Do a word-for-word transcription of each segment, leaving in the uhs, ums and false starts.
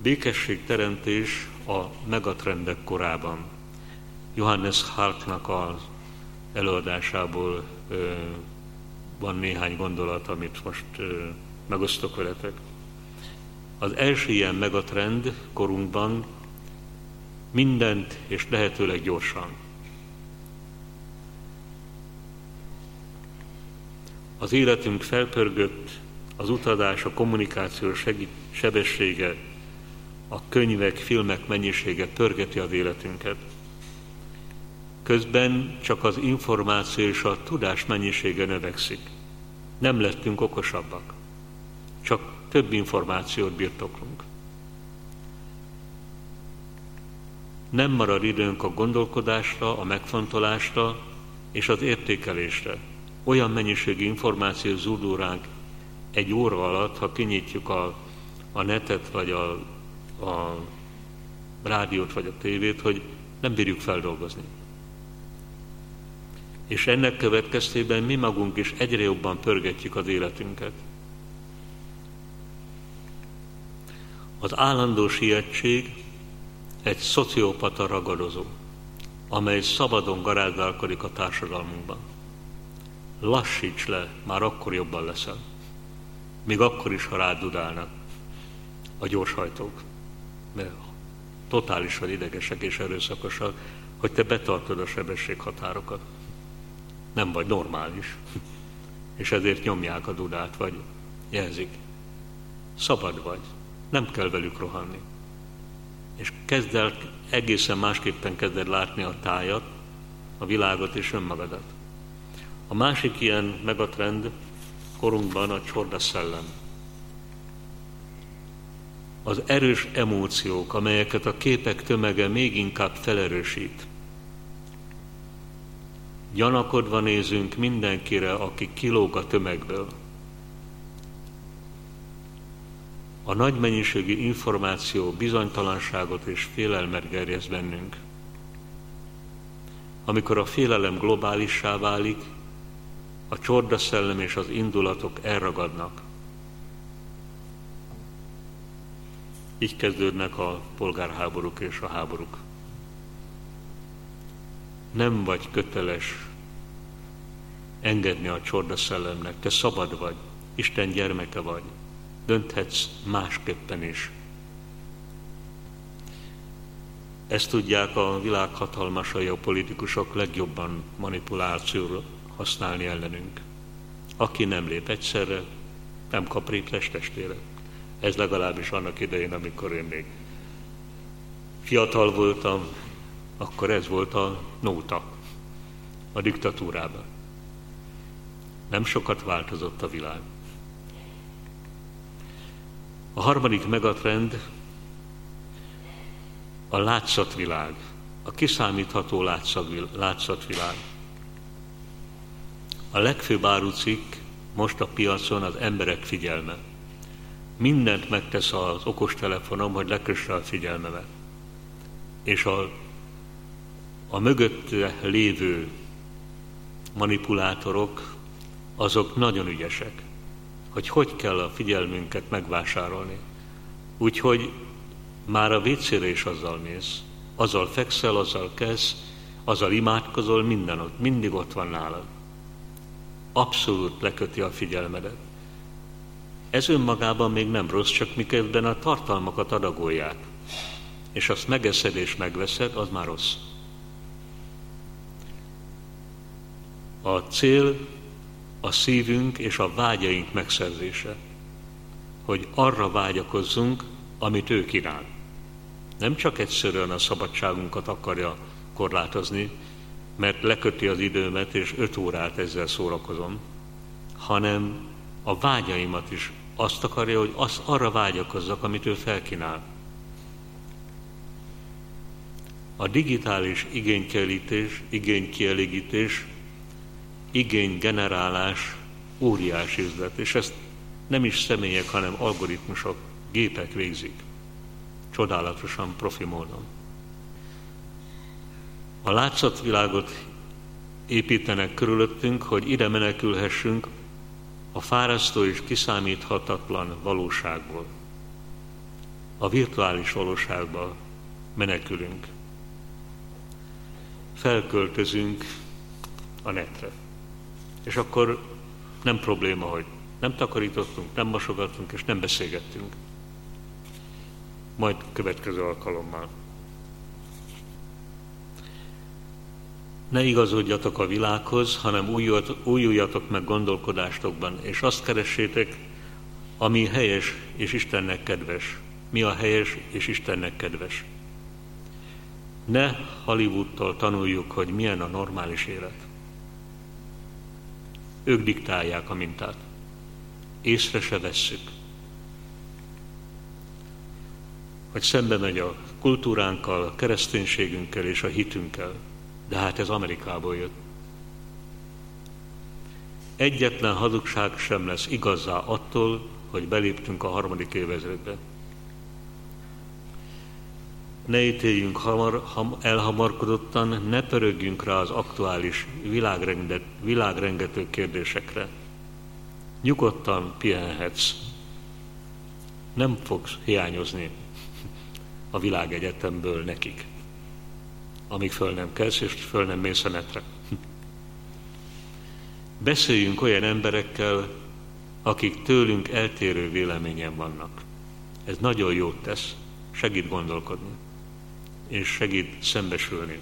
békességteremtés a megatrendek korában. Johannes Hartnak az előadásából ö, van néhány gondolat, amit most ö, megosztok veletek. Az első ilyen megatrend korunkban mindent és lehetőleg gyorsan. Az életünk felpörgött, az utazás, a kommunikáció segít, sebessége, a könyvek, filmek mennyisége pörgeti az életünket. Közben csak az információ és a tudás mennyisége növekszik. Nem lettünk okosabbak, csak több információt birtoklunk. Nem marad időnk a gondolkodásra, a megfontolásra és az értékelésre. Olyan mennyiségű információ zúdul ránk egy óra alatt, ha kinyitjuk a, a netet, vagy a, a rádiót, vagy a tévét, hogy nem bírjuk feldolgozni. És ennek következtében mi magunk is egyre jobban pörgetjük az életünket. Az állandó sietség egy szociopata ragadozó, amely szabadon garázdálkodik a társadalmunkban. Lassíts le, már akkor jobban leszel. Még akkor is, ha rád dudálnak a gyorshajtók, mert totálisan idegesek és erőszakosak, hogy te betartod a sebességhatárokat. Nem vagy normális, és ezért nyomják a dudát, vagy jelzik. Szabad vagy, nem kell velük rohanni. És kezd el, egészen másképpen kezded látni a tájat, a világot és önmagadat. A másik ilyen megatrend korunkban a csorda szellem. Az erős emóciók, amelyeket a képek tömege még inkább felerősít. Gyanakodva nézünk mindenkire, aki kilóg a tömegből. A nagy mennyiségű információ bizonytalanságot és félelmet gerjeszt bennünk. Amikor a félelem globálissá válik, a csordaszellem és az indulatok elragadnak. Így kezdődnek a polgárháborúk és a háborúk. Nem vagy köteles engedni a csordaszellemnek, te szabad vagy, Isten gyermeke vagy, dönthetsz másképpen is. Ezt tudják a világ hatalmasai, a politikusok legjobban manipulációra használni ellenünk. Aki nem lép egyszerre, nem kap rétes testére. Ez legalábbis annak idején, amikor én még fiatal voltam, akkor ez volt a nóta a diktatúrában. Nem sokat változott a világ. A harmadik megatrend a látszatvilág, a kiszámítható látszatvilág. A legfőbb árucikk most a piacon az emberek figyelme. Mindent megtesz az okostelefonom, hogy lekösse a figyelmemet. És a, a mögötte lévő manipulátorok, azok nagyon ügyesek, hogy hogy kell a figyelmünket megvásárolni. Úgyhogy már a vécére is azzal mész, azzal fekszel, azzal kezd, azzal imádkozol, minden ott, mindig ott van nálad. Abszolút leköti a figyelmedet. Ez önmagában még nem rossz, csak miközben a tartalmakat adagolják, és azt megeszed és megveszed, az már rossz. A cél a szívünk és a vágyaink megszerzése, hogy arra vágyakozzunk, amit ő kínál. Nem csak egyszerűen a szabadságunkat akarja korlátozni, mert leköti az időmet, és öt órát ezzel szórakozom, hanem a vágyaimat is azt akarja, hogy az, arra vágyakozzak, amit ő felkínál. A digitális igénykielégítés, igénykielégítés, igénygenerálás óriási üzlet, és ezt nem is személyek, hanem algoritmusok, gépek végzik. Csodálatosan profi módon. A látszatvilágot építenek körülöttünk, hogy ide menekülhessünk a fárasztó és kiszámíthatatlan valóságból. a virtuális valóságba menekülünk. Felköltözünk a netre. És akkor nem probléma, hogy nem takarítottunk, nem mosogattunk és nem beszélgettünk. Majd következő alkalommal. Ne igazodjatok a világhoz, hanem újuljatok meg gondolkodástokban, és azt keressétek, ami helyes és Istennek kedves. Mi a helyes és Istennek kedves? Ne Hollywoodtól tanuljuk, hogy milyen a normális élet. Ők diktálják a mintát. Észre se vesszük. Hogy szembe megy a kultúránkkal, a kereszténységünkkel és a hitünkkel. De hát ez Amerikából jött. Egyetlen hazugság sem lesz igazzá attól, hogy beléptünk a harmadik évezredbe. Ne ítéljünk hamar, ham, elhamarkodottan, ne pörögjünk rá az aktuális világrenget, világrengető kérdésekre. Nyugodtan pihenhetsz. Nem fogsz hiányozni a világegyetemből nekik, amíg föl nem kelsz és föl nem mész a netre. Beszéljünk olyan emberekkel, akik tőlünk eltérő véleményen vannak. Ez nagyon jót tesz, segít gondolkodni, és segít szembesülni.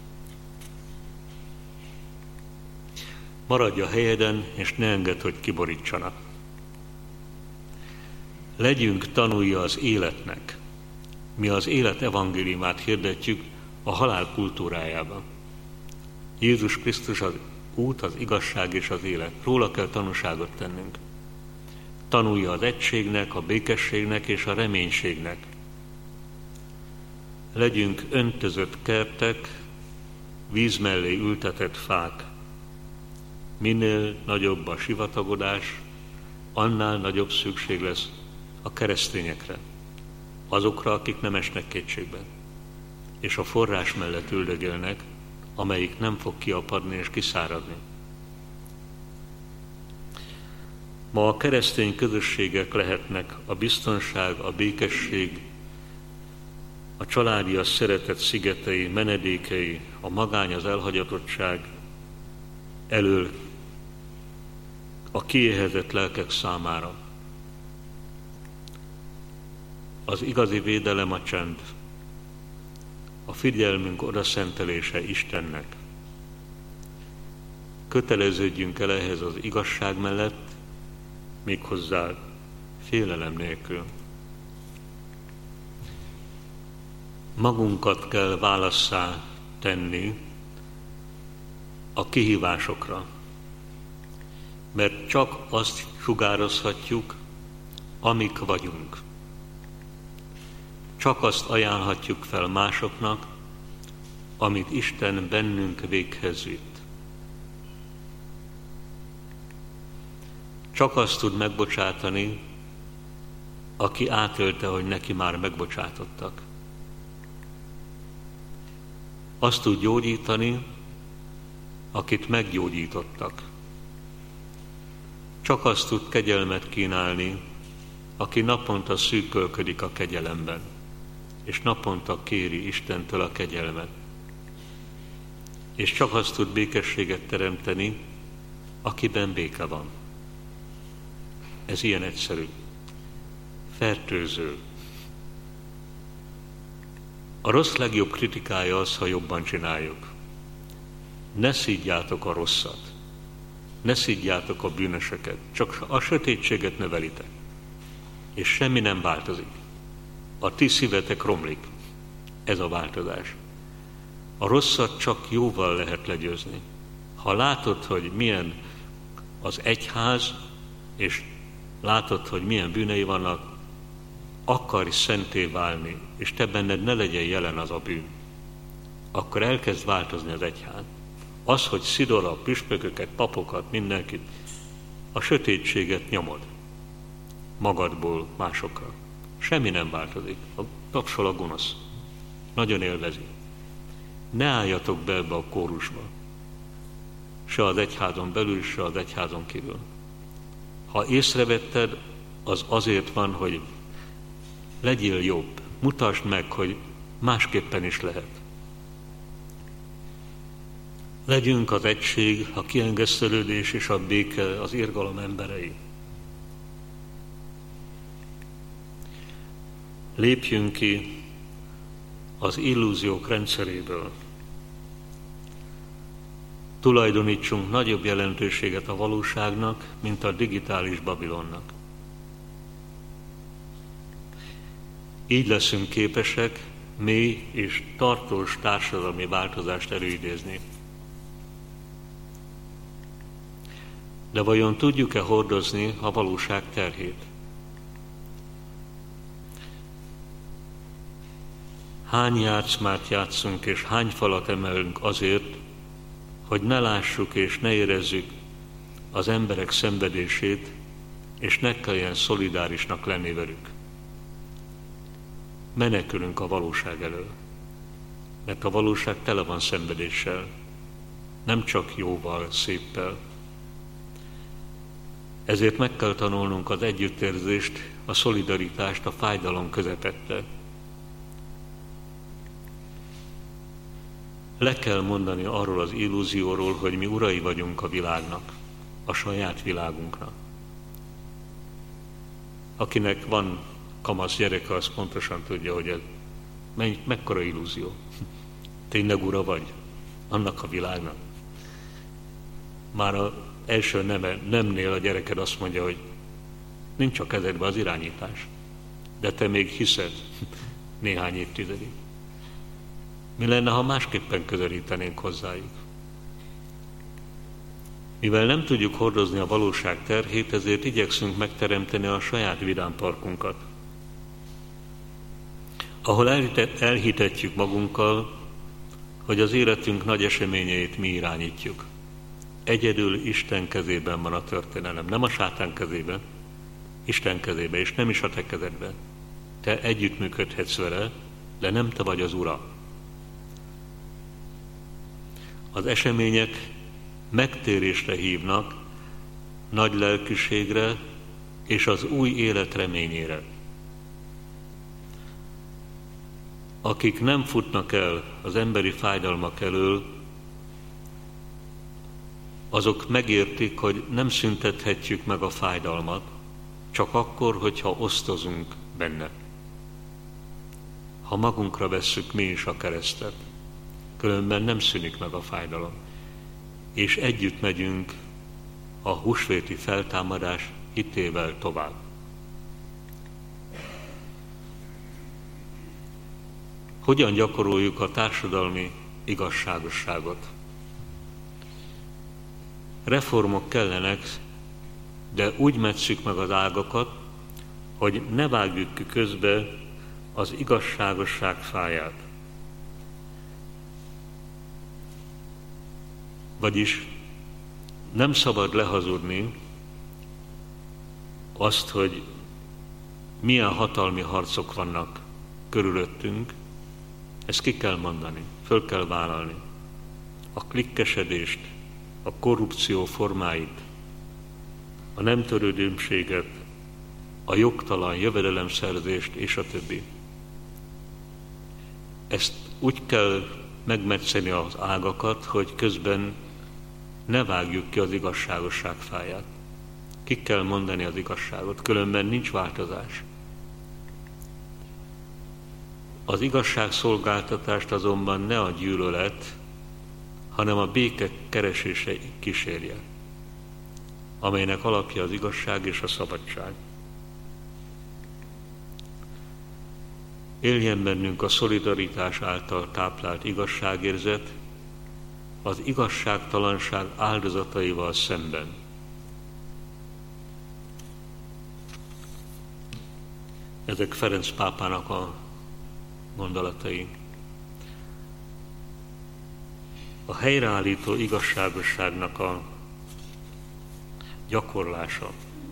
Maradj a helyeden, és ne engedd, hogy kiborítsanak. Legyünk tanulja az életnek. Mi az élet evangéliumát hirdetjük a halál kultúrájában. Jézus Krisztus az út, az igazság és az élet. Róla kell tanúságot tennünk. Tanulja az egységnek, a békességnek és a reménységnek. Legyünk öntözött kertek, víz mellé ültetett fák. Minél nagyobb a sivatagodás, annál nagyobb szükség lesz a keresztényekre, azokra, akik nem esnek kétségbe, és a forrás mellett üldögélnek, amelyik nem fog kiapadni és kiszáradni. Ma a keresztény közösségek lehetnek a biztonság, a békesség, a családias szeretet szigetei, menedékei, a magány, az elhagyatottság elől a kiéhezett lelkek számára. Az igazi védelem a csend, a figyelmünk odaszentelése Istennek. Köteleződjünk el ehhez az igazság mellett, méghozzá félelem nélkül. Magunkat kell válasszá tenni a kihívásokra, mert csak azt sugározhatjuk, amik vagyunk. Csak azt ajánlhatjuk fel másoknak, amit Isten bennünk véghez vitt. Csak azt tud megbocsátani, aki átélte, hogy neki már megbocsátottak. Azt tud gyógyítani, akit meggyógyítottak. Csak azt tud kegyelmet kínálni, aki naponta szűkölködik a kegyelemben, és naponta kéri Istentől a kegyelmet. És csak azt tud békességet teremteni, akiben béke van. Ez ilyen egyszerű. Fertőző. A rossz legjobb kritikája az, ha jobban csináljuk. Ne szidjátok a rosszat. Ne szidjátok a bűnösöket. Csak a sötétséget növelitek. És semmi nem változik. A ti szívetek romlik. Ez a változás. A rosszat csak jóval lehet legyőzni. Ha látod, hogy milyen az egyház, és látod, hogy milyen bűnei vannak, akarj szenté válni, és te benned ne legyen jelen az a bűn, akkor elkezd változni az egyház. Az, hogy szidod a püspököket, papokat, mindenkit, a sötétséget nyomod magadból másokra. Semmi nem változik. A tapsol a gonosz. Nagyon élvezi. Ne álljatok be ebbe a kórusba. Se az egyházon belül, se az egyházon kívül. Ha észrevetted, az azért van, hogy Legyél jobb, mutasd meg, hogy másképpen is lehet. Legyünk az egység, a kiengesztelődés és a béke, az irgalom emberei. Lépjünk ki az illúziók rendszeréből. Tulajdonítsunk nagyobb jelentőséget a valóságnak, mint a digitális Babilonnak. Így leszünk képesek mély és tartós társadalmi változást előidézni. De vajon tudjuk-e hordozni a valóság terhét? Hány játszmát játszunk és hány falat emelünk azért, hogy ne lássuk és ne érezzük az emberek szenvedését, és ne kelljen szolidárisnak lenni velük. Menekülünk a valóság elől, mert a valóság tele van szenvedéssel, nem csak jóval, széppel. Ezért meg kell tanulnunk az együttérzést, a szolidaritást a fájdalom közepette. Le kell mondani arról az illúzióról, hogy mi urai vagyunk a világnak, a saját világunknak. Akinek van kamasz gyereke, az pontosan tudja, hogy ez mennyi, mekkora illúzió. Tényleg ura vagy annak a világnak. Már az első neme, nemnél a gyereked azt mondja, hogy nincs a kezedben az irányítás, de te még hiszed néhány évtizedig. Mi lenne, ha másképpen közelítenénk hozzájuk? Mivel nem tudjuk hordozni a valóság terhét, ezért igyekszünk megteremteni a saját vidámparkunkat, ahol elhitetjük magunkkal, hogy az életünk nagy eseményeit mi irányítjuk. Egyedül Isten kezében van a történelem, nem a sátán kezében, Isten kezében, és nem is a te kezedben. Te együttműködhetsz vele, de nem te vagy az ura. Az események megtérésre hívnak, nagy lelkűségre és az új élet reményére. Akik nem futnak el az emberi fájdalmak elől, azok megértik, hogy nem szüntethetjük meg a fájdalmat, csak akkor, hogyha osztozunk benne. Ha magunkra vesszük mi is a keresztet, különben nem szűnik meg a fájdalom, és együtt megyünk a húsvéti feltámadás hitével tovább. Hogyan gyakoroljuk a társadalmi igazságosságot? Reformok kellenek, de úgy metszük meg az ágakat, hogy ne vágjuk ki közbe az igazságosság fáját. Vagyis nem szabad lehazudni azt, hogy milyen hatalmi harcok vannak körülöttünk, ezt ki kell mondani, föl kell vállalni. A klikkesedést, a korrupció formáit, a nem törődömséget, a jogtalan jövedelemszerzést és a többi. Ezt úgy kell megmetszeni az ágakat, hogy közben ne vágjuk ki az igazságosság fáját. Ki kell mondani az igazságot, különben nincs változás. Az igazságszolgáltatást azonban ne a gyűlölet, hanem a béke keresése kísérje, amelynek alapja az igazság és a szabadság. Éljen bennünk a szolidaritás által táplált igazságérzet az igazságtalanság áldozataival szemben. Ezek Ferenc pápának a gondolatai. A helyreállító igazságosságnak a gyakorlása.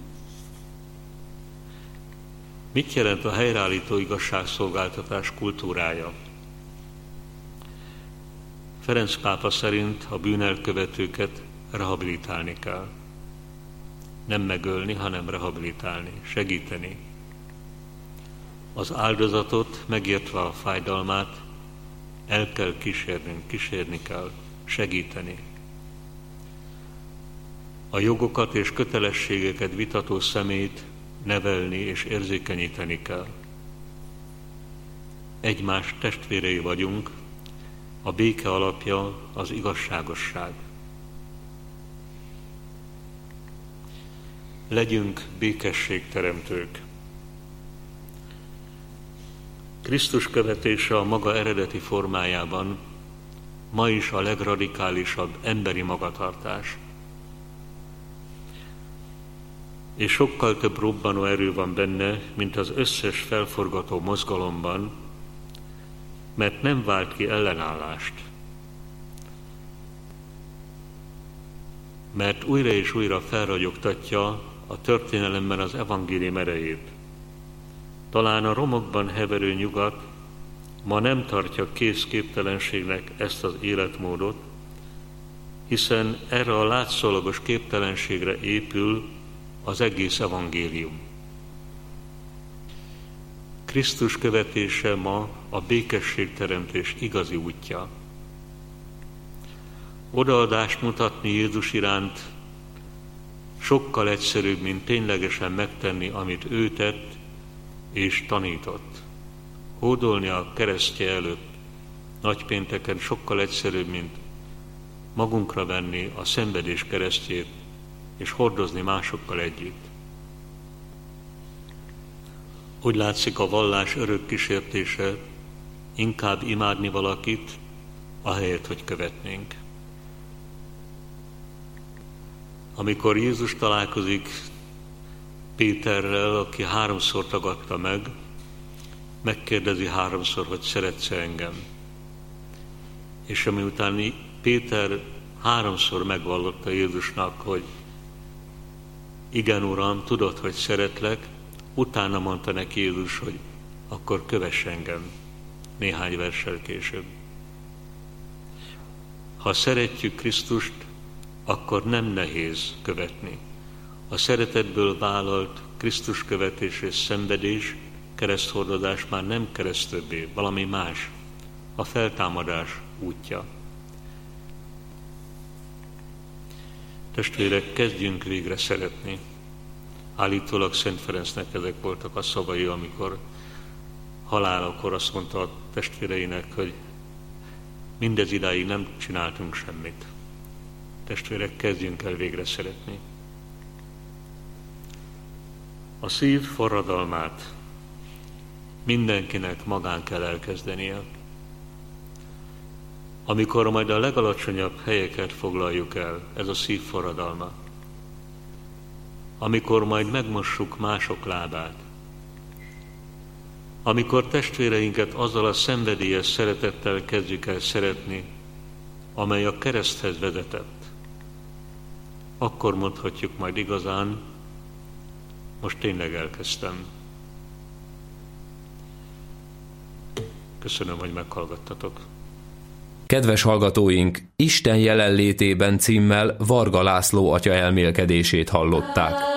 Mit jelent a helyreállító igazságszolgáltatás kultúrája? Ferenc pápa szerint a bűnelkövetőket rehabilitálni kell. Nem megölni, hanem rehabilitálni, segíteni. Az áldozatot, megértve a fájdalmát, el kell kísérnünk, kísérni kell, segíteni. A jogokat és kötelességeket vitató személyt nevelni és érzékenyíteni kell. Egymás testvérei vagyunk, a béke alapja az igazságosság. Legyünk békességteremtők. Krisztus követése a maga eredeti formájában ma is a legradikálisabb emberi magatartás. És sokkal több robbanó erő van benne, mint az összes felforgató mozgalomban, mert nem vált ki ellenállást. Mert újra és újra felragyogtatja a történelemben az evangélium erejét. Talán a romokban heverő nyugat ma nem tartja kész képtelenségnek ezt az életmódot, hiszen erre a látszólagos képtelenségre épül az egész evangélium. Krisztus követése ma a békességteremtés igazi útja. Odaadást mutatni Jézus iránt sokkal egyszerűbb, mint ténylegesen megtenni, amit ő tett és tanított. Hódolni a keresztje előtt nagypénteken sokkal egyszerűbb, mint magunkra venni a szenvedés keresztjét és hordozni másokkal együtt. Úgy látszik, a vallás örök kísértése inkább imádni valakit, ahelyett, hogy követnénk. Amikor Jézus találkozik Péterrel, aki háromszor tagadta meg, megkérdezi háromszor, hogy szeretsz-e engem. És amiután Péter háromszor megvallotta Jézusnak, hogy igen, Uram, tudod, hogy szeretlek, utána mondta neki Jézus, hogy akkor kövess engem, néhány verssel később. Ha szeretjük Krisztust, akkor nem nehéz követni. A szeretetből vállalt Krisztus követés és szenvedés, kereszthordozás már nem kereszt többé, valami más, a feltámadás útja. Testvérek, kezdjünk végre szeretni. Állítólag Szent Ferencnek ezek voltak a szavai, amikor halálakor azt mondta a testvéreinek, hogy mindez idáig nem csináltunk semmit. Testvérek, kezdjünk el végre szeretni. A szív forradalmát mindenkinek magán kell elkezdenie. Amikor majd a legalacsonyabb helyeket foglaljuk el, ez a szív forradalma. Amikor majd megmossuk mások lábát. Amikor testvéreinket azzal a szenvedélyes szeretettel kezdjük el szeretni, amely a kereszthez vezetett, akkor mondhatjuk majd igazán, most tényleg elkezdtem. Köszönöm, hogy meghallgattatok. Kedves hallgatóink, Isten jelenlétében címmel Varga László atya elmélkedését hallották.